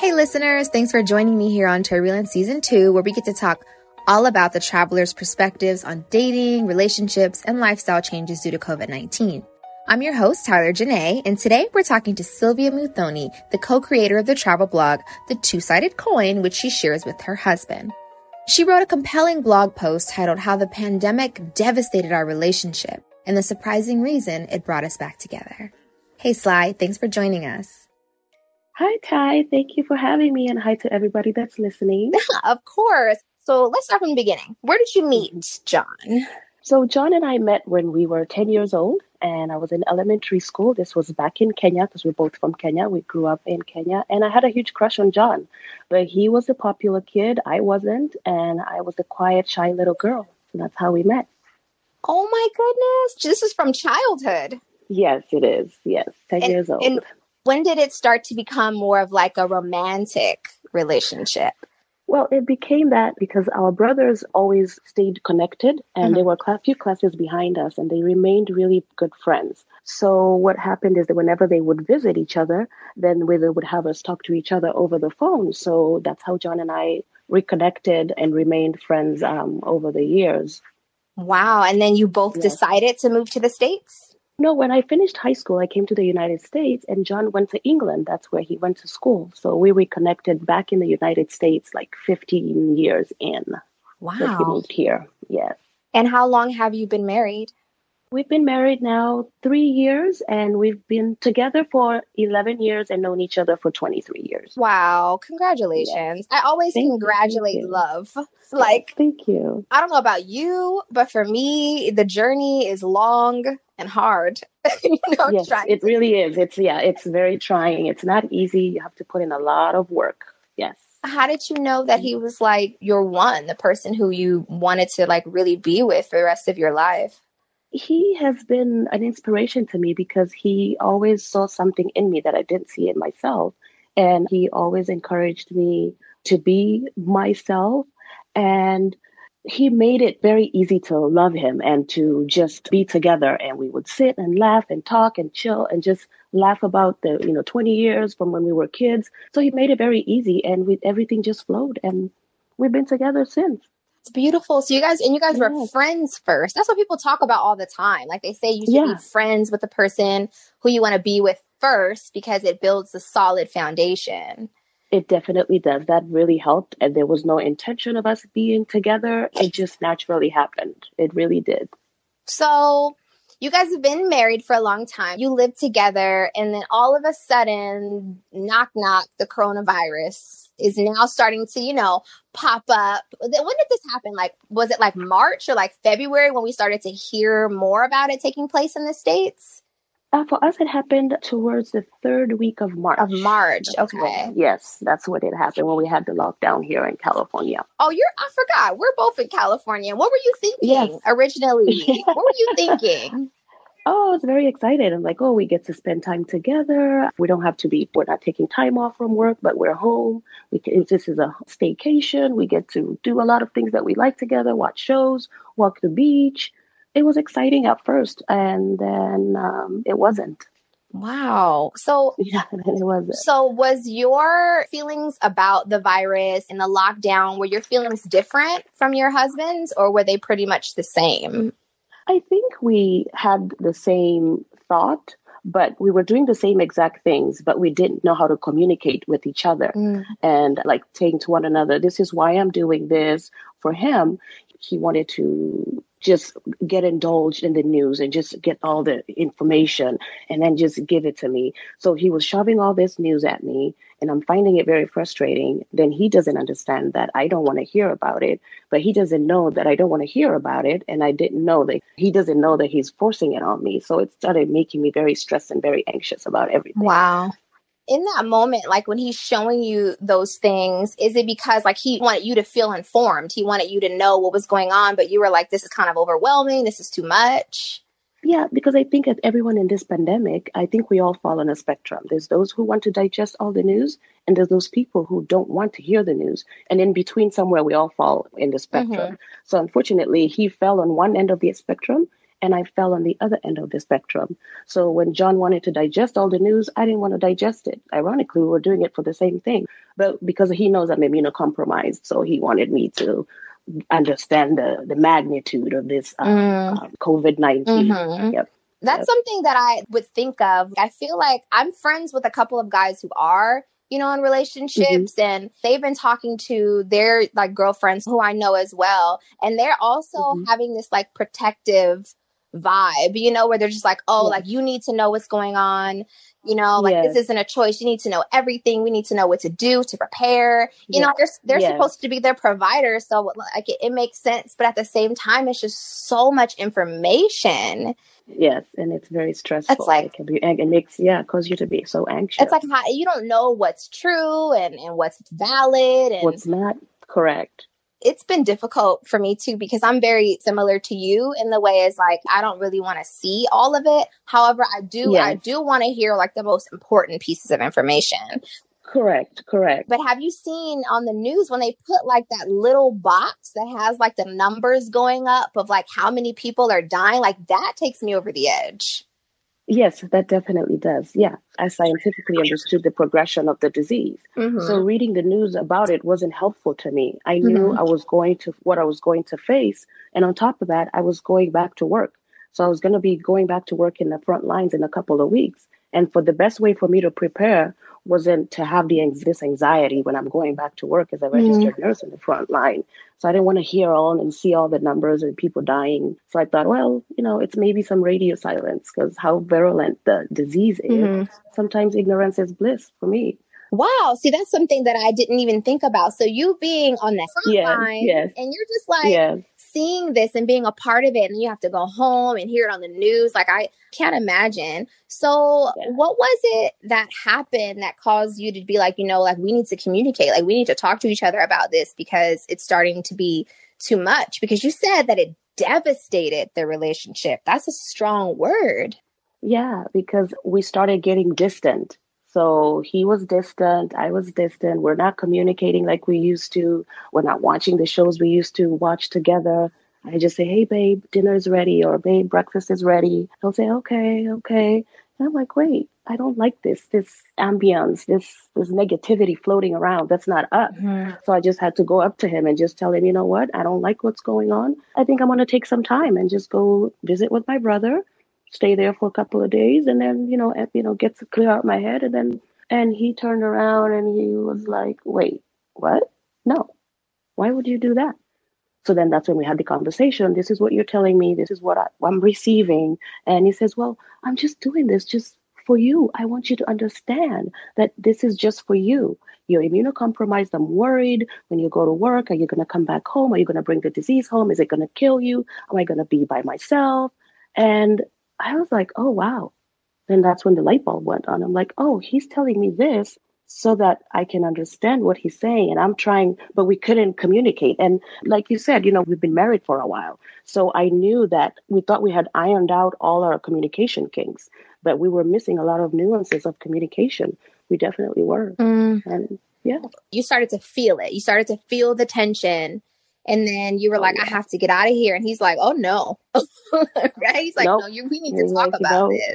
Hey listeners, thanks for joining me here on Turbulence Season 2, where we get to talk all about the traveler's perspectives on dating, relationships, and lifestyle changes due to COVID-19. I'm your host, Tyler Janae, and today we're talking to Sylvia Muthoni, the co-creator of the travel blog, The Two-Sided Coin, which she shares with her husband. She wrote a compelling blog post titled How the Pandemic Devastated Our Relationship and the Surprising Reason It Brought Us Back Together. Hey Sly, thanks for joining us. Hi, Ty. Thank you for having me, and hi to everybody that's listening. Of course. So let's start from the beginning. Where did you meet John? So John and I met when we were 10 years old, and I was in elementary school. This was back in Kenya because we're both from Kenya. We grew up in Kenya, and I had a huge crush on John. But he was a popular kid. I wasn't, and I was a quiet, shy little girl. So that's how we met. Oh, my goodness. This is from childhood. Yes, it is. Yes, 10 years old. And when did it start to become more of like a romantic relationship? Well, it became that because our brothers always stayed connected, and they were a few classes behind us, and they remained really good friends. So what happened is that whenever they would visit each other, then they would have us talk to each other over the phone. So that's how John and I reconnected and remained friends over the years. Wow. And then you both decided to move to the States? No, when I finished high school, I came to the United States, and John went to England. That's where he went to school. So we reconnected back in the United States like 15 years in. Wow. So he moved here. Yes. And how long have you been married? We've been married now 3 years, and we've been together for 11 years and known each other for 23 years. Wow. Congratulations. I always congratulate love. Like, thank you. I don't know about you, but for me, the journey is long and hard. Yes, it really is. It's very trying. It's not easy. You have to put in a lot of work. Yes. How did you know that he was like your one, the person who you wanted to like really be with for the rest of your life? He has been an inspiration to me because he always saw something in me that I didn't see in myself. And he always encouraged me to be myself. And he made it very easy to love him and to just be together. And we would sit and laugh and talk and chill and just laugh about the 20 years from when we were kids. So he made it very easy, and everything just flowed. And we've been together since. It's beautiful. So you guys were friends first. That's what people talk about all the time. Like they say you should be friends with the person who you want to be with first because it builds a solid foundation. It definitely does. That really helped. And there was no intention of us being together. It just naturally happened. It really did. So you guys have been married for a long time. You lived together. And then all of a sudden, knock, knock, the coronavirus is now starting to, pop up. When did this happen? Like, was it like March or like February when we started to hear more about it taking place in the States? For us, it happened towards the third week of March. Okay. Yes, that's when it happened, when we had the lockdown here in California. Oh, I forgot. We're both in California. What were you thinking originally? What were you thinking? Oh, I was very excited. I'm like, we get to spend time together. We're not taking time off from work, but we're home. This is a staycation. We get to do a lot of things that we like together, watch shows, walk the beach. It was exciting at first, and then it wasn't. Wow. So yeah, it wasn't. So was your feelings about the virus and the lockdown, were your feelings different from your husband's, or were they pretty much the same? I think we had the same thought, but we were doing the same exact things, but we didn't know how to communicate with each other and like saying to one another, this is why I'm doing this. For him, he wanted to just get indulged in the news and just get all the information and then just give it to me. So he was shoving all this news at me, and I'm finding it very frustrating. Then he doesn't understand that I don't want to hear about it, but he doesn't know that I don't want to hear about it. And I didn't know that he doesn't know that he's forcing it on me. So it started making me very stressed and very anxious about everything. Wow. In that moment, like when he's showing you those things, is it because like he wanted you to feel informed? He wanted you to know what was going on, but you were like, this is kind of overwhelming. This is too much. Yeah, because I think as everyone in this pandemic, I think we all fall on a spectrum. There's those who want to digest all the news, and there's those people who don't want to hear the news. And in between somewhere, we all fall in the spectrum. So unfortunately, he fell on one end of the spectrum, and I fell on the other end of the spectrum. So when John wanted to digest all the news, I didn't want to digest it. Ironically, we were doing it for the same thing, but because he knows I'm immunocompromised, so he wanted me to understand the magnitude of this COVID-19. Mm-hmm. Yep. That's something that I would think of. I feel like I'm friends with a couple of guys who are, in relationships, and they've been talking to their like girlfriends who I know as well. And they're also having this like protective vibe, where they're just like, oh, like you need to know what's going on. This isn't a choice. You need to know everything. We need to know what to do to prepare. They're supposed to be their provider. So like it makes sense. But at the same time, it's just so much information. Yes, and it's very stressful. It's like, it makes cause you to be so anxious. It's like you don't know what's true and what's valid and what's not correct. It's been difficult for me too, because I'm very similar to you in the way is like, I don't really want to see all of it. However, I do want to hear like the most important pieces of information. Correct. But have you seen on the news when they put like that little box that has like the numbers going up of like how many people are dying? Like that takes me over the edge. Yes, that definitely does. Yeah. I scientifically understood the progression of the disease. So reading the news about it wasn't helpful to me. I knew what I was going to face. And on top of that, I was going back to work. So I was going to be going back to work in the front lines in a couple of weeks. And for the best way for me to prepare wasn't to have this anxiety when I'm going back to work as a registered nurse in the front line. So I didn't want to hear and see all the numbers and people dying. So I thought, well, it's maybe some radio silence, because how virulent the disease is. Sometimes ignorance is bliss for me. Wow. See, that's something that I didn't even think about. So you being on the front line and you're just like seeing this and being a part of it, and you have to go home and hear it on the news. Like I can't imagine. So what was it that happened that caused you to be like, like we need to communicate, like we need to talk to each other about this because it's starting to be too much? Because you said that it devastated the relationship. That's a strong word. Yeah, because we started getting distant. So he was distant, I was distant. We're not communicating like we used to. We're not watching the shows we used to watch together. I just say, hey, babe, dinner's ready, or babe, breakfast is ready. He'll say, okay. And I'm like, wait, I don't like this ambience, this negativity floating around. That's not us. So I just had to go up to him and just tell him, you know what? I don't like what's going on. I think I'm going to take some time and just go visit with my brother. Stay there for a couple of days, and then, get to clear out my head. And he turned around and he was like, wait, what? No, why would you do that? So then that's when we had the conversation. This is what you're telling me. This is what I'm receiving. And he says, well, I'm just doing this just for you. I want you to understand that this is just for you. You're immunocompromised. I'm worried when you go to work. Are you going to come back home? Are you going to bring the disease home? Is it going to kill you? Am I going to be by myself? And I was like, oh, wow. Then that's when the light bulb went on. I'm like, oh, he's telling me this so that I can understand what he's saying. And I'm trying, but we couldn't communicate. And like you said, we've been married for a while. So I knew that we thought we had ironed out all our communication kinks, but we were missing a lot of nuances of communication. We definitely were. And you started to feel it. You started to feel the tension. And then you were like, I have to get out of here. And he's like, oh, no. Right? He's like, no, we need to talk about this.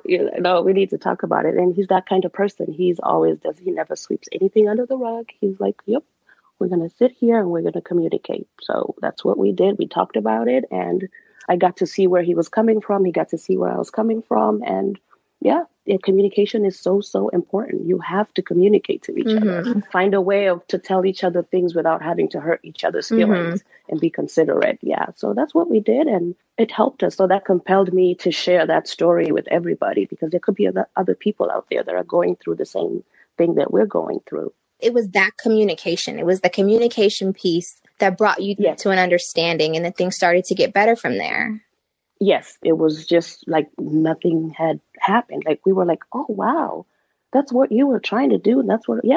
No, we need to talk about it. And he's that kind of person. He never sweeps anything under the rug. He's like, yep, we're going to sit here and we're going to communicate. So that's what we did. We talked about it. And I got to see where he was coming from. He got to see where I was coming from. And communication is so, so important. You have to communicate to each other. Find a way to tell each other things without having to hurt each other's feelings and be considerate. Yeah. So that's what we did. And it helped us. So that compelled me to share that story with everybody, because there could be other people out there that are going through the same thing that we're going through. It was that communication. It was the communication piece that brought you to an understanding, and then things started to get better from there. Yes, it was just like nothing had happened. Like we were like, oh, wow, that's what you were trying to do. And that's what,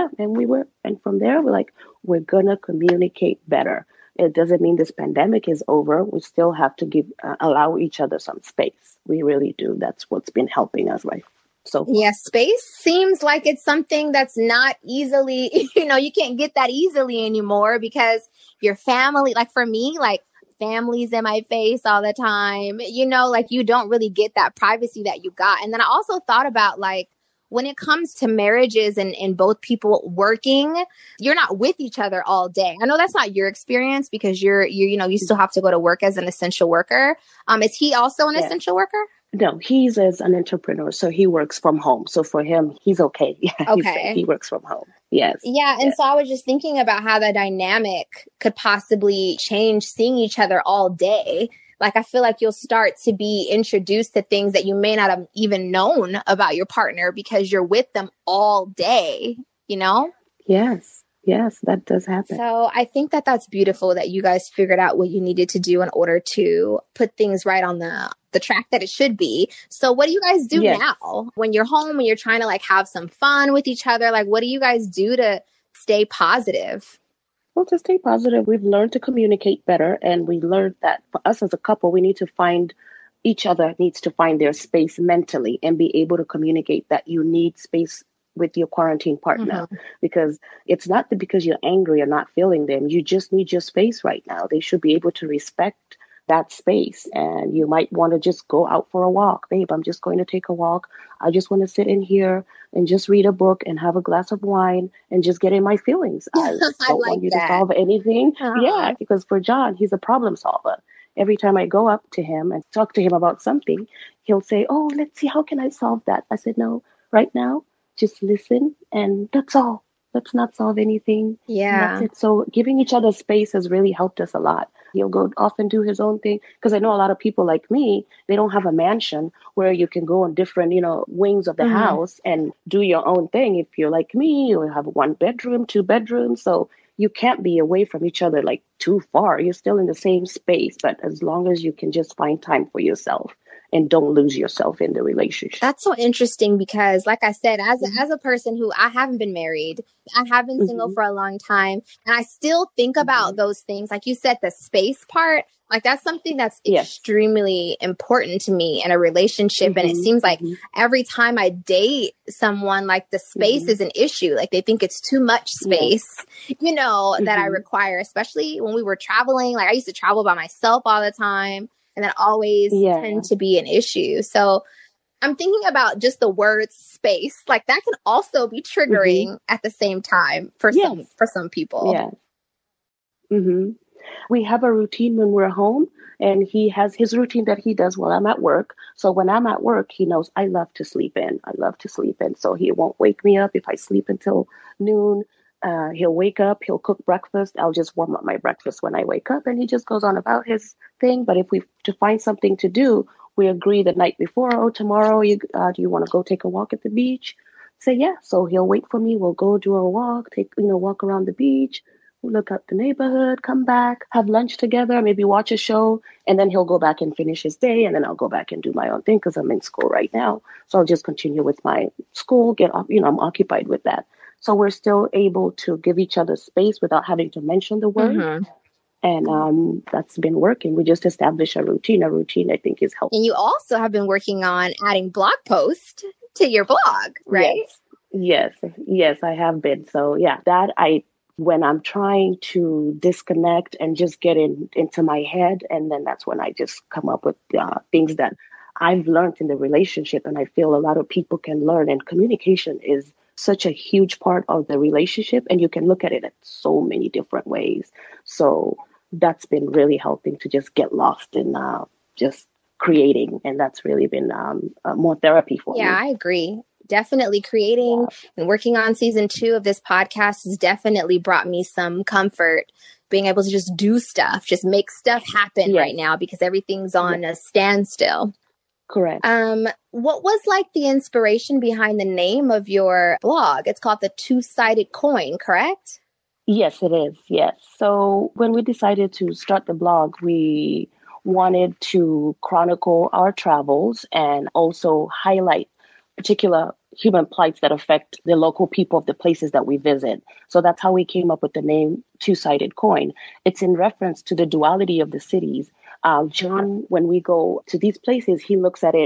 and from there, we're like, we're going to communicate better. It doesn't mean this pandemic is over. We still have to allow each other some space. We really do. That's what's been helping us, right? So space seems like it's something that's not easily, you can't get that easily anymore, because your family, like for me, like family's in my face all the time. You know, like you don't really get that privacy that you got. And then I also thought about like, when it comes to marriages and both people working, you're not with each other all day. I know that's not your experience because you still have to go to work as an essential worker. Is he also an essential worker? No, he's as an entrepreneur, so he works from home. So for him, he's okay. Yeah, okay. He works from home. Yes. Yeah. And so I was just thinking about how the dynamic could possibly change seeing each other all day. Like, I feel like you'll start to be introduced to things that you may not have even known about your partner because you're with them all day, you know? Yes, that does happen. So I think that that's beautiful that you guys figured out what you needed to do in order to put things right on the track that it should be. So what do you guys do now when you're home, when you're trying to like have some fun with each other? Like, what do you guys do to stay positive? Well, to stay positive, we've learned to communicate better. And we learned that for us as a couple, we need to find each other needs to find their space mentally and be able to communicate that you need space with your quarantine partner, because it's not because you're angry or not feeling them. You just need your space right now. They should be able to respect that space. And you might want to just go out for a walk. Babe, I'm just going to take a walk. I just want to sit in here and just read a book and have a glass of wine and just get in my feelings. I don't want you to solve anything. Yeah, because for John, he's a problem solver. Every time I go up to him and talk to him about something, he'll say, oh, let's see, how can I solve that? I said, no, right now, just listen. And that's all. Let's not solve anything. Yeah. That's it. So giving each other space has really helped us a lot. He'll go off and do his own thing. Because I know a lot of people like me, they don't have a mansion where you can go on different, wings of the house and do your own thing. If you're like me, you have 1 bedroom, 2 bedrooms. So you can't be away from each other like too far. You're still in the same space. But as long as you can just find time for yourself and don't lose yourself in the relationship. That's so interesting because, like I said, as a person who I haven't been married, I have been single for a long time, and I still think about those things. Like you said, the space part, like that's something that's extremely important to me in a relationship. And it seems like every time I date someone, like the space is an issue. Like they think it's too much space, that I require, especially when we were traveling. Like I used to travel by myself all the time. And that always tend to be an issue. So I'm thinking about just the word space. Like that can also be triggering at the same time for some people. Yeah. We have a routine when we're home, and he has his routine that he does while I'm at work. So when I'm at work, he knows I love to sleep in. So he won't wake me up if I sleep until noon. He'll wake up, he'll cook breakfast. I'll just warm up my breakfast when I wake up, and he just goes on about his thing. But if we to find something to do, we agree the night before, oh, tomorrow, do you want to go take a walk at the beach? Say, yeah. So he'll wait for me. We'll go do a walk, walk around the beach, look at the neighborhood, come back, have lunch together, maybe watch a show. And then he'll go back and finish his day. And then I'll go back and do my own thing because I'm in school right now. So I'll just continue with my school, get up, I'm occupied with that. So we're still able to give each other space without having to mention the word. And that's been working. We just established a routine. A routine, I think, is helpful. And you also have been working on adding blog posts to your blog, right? Yes, I have been. So yeah, when I'm trying to disconnect and just get into my head, and then that's when I just come up with things that I've learned in the relationship, and I feel a lot of people can learn. And communication is such a huge part of the relationship, and you can look at it in so many different ways. So that's been really helping to just get lost in just creating, and that's really been more therapy for me. Yeah, I agree. Definitely creating and working on season 2 of this podcast has definitely brought me some comfort, being able to just do stuff, just make stuff happen right now because everything's on a standstill. Correct. What was like the inspiration behind the name of your blog? It's called The Two-Sided Coin, correct? Yes, it is. Yes. So when we decided to start the blog, we wanted to chronicle our travels and also highlight particular human plights that affect the local people of the places that we visit. So that's how we came up with the name Two-Sided Coin. It's in reference to the duality of the cities. John, when we go to these places, he looks at it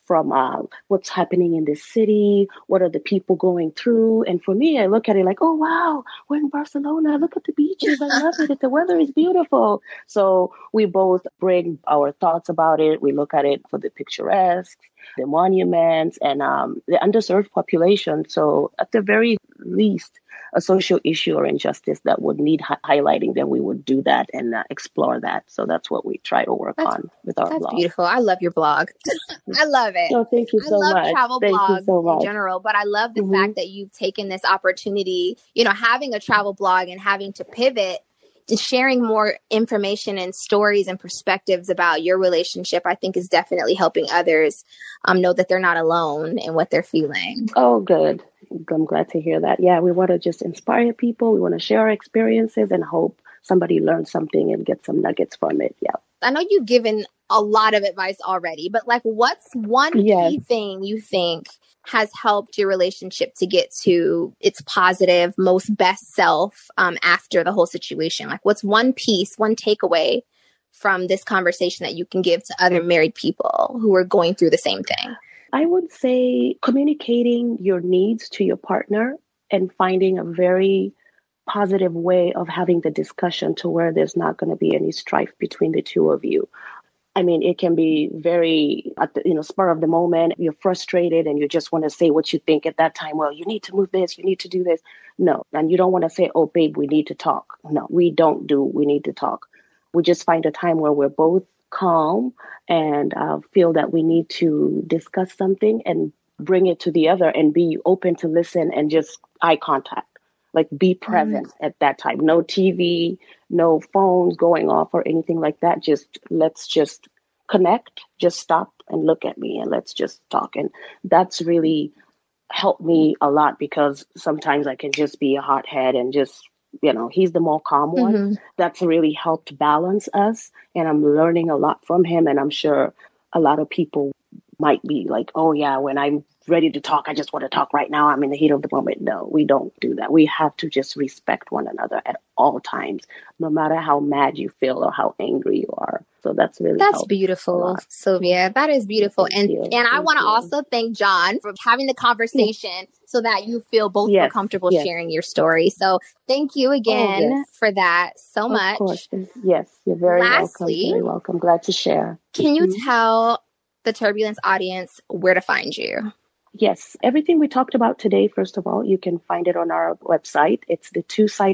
from what's happening in the city, what are the people going through. And for me, I look at it like, oh, wow, we're in Barcelona. Look at the beaches. I love it. The weather is beautiful. So we both bring our thoughts about it. We look at it for the picturesque, the monuments, and the underserved population. So at the very least, a social issue or injustice that would need highlighting, then we would do that and explore that. So that's what we try to work on with our blog. That's beautiful. I love your blog. I love it. Oh, thank you so much. I love travel thank blogs you so much. in general, but I love the fact that you've taken this opportunity, having a travel blog and having to pivot to sharing more information and stories and perspectives about your relationship, I think is definitely helping others know that they're not alone in what they're feeling. Oh, good. I'm glad to hear that. Yeah, we want to just inspire people. We want to share our experiences and hope somebody learns something and gets some nuggets from it. Yeah. I know you've given a lot of advice already, but what's one key thing you think has helped your relationship to get to its positive, most best self after the whole situation? What's one piece, one takeaway from this conversation that you can give to other married people who are going through the same thing? I would say communicating your needs to your partner and finding a very positive way of having the discussion to where there's not going to be any strife between the two of you. I mean, it can be very at the spur of the moment. You're frustrated and you just want to say what you think at that time. Well, you need to move this. You need to do this. No. And you don't want to say, oh, babe, we need to talk. No, we don't do. We need to talk. We just find a time where we're both calm and feel that we need to discuss something and bring it to the other and be open to listen and just eye contact. Be present at that time. No TV, no phones going off or anything like that. Let's just connect, just stop and look at me and let's just talk. And that's really helped me a lot because sometimes I can just be a hothead and just, he's the more calm one. That's really helped balance us. And I'm learning a lot from him. And I'm sure a lot of people might be like, oh yeah, when I'm ready to talk, I just want to talk right now. I'm in the heat of the moment. No, we don't do that. We have to just respect one another at all times, no matter how mad you feel or how angry you are. So that's beautiful, Sylvia. That is beautiful. And I want to also thank John for having the conversation so that you feel both more comfortable sharing your story. So thank you again for that so much. Of course. Yes, you're very welcome. Very welcome. Glad to share. Can you tell the Turbulence audience where to find you? Yes, everything we talked about today, first of all, you can find it on our website. It's the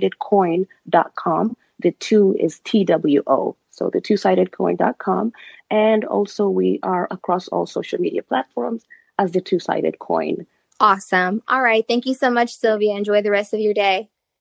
twosidedcoin.com. The two is TWO. So the twosidedcoin.com. And also we are across all social media platforms as the Two Sided Coin. Awesome. All right. Thank you so much, Sylvia. Enjoy the rest of your day.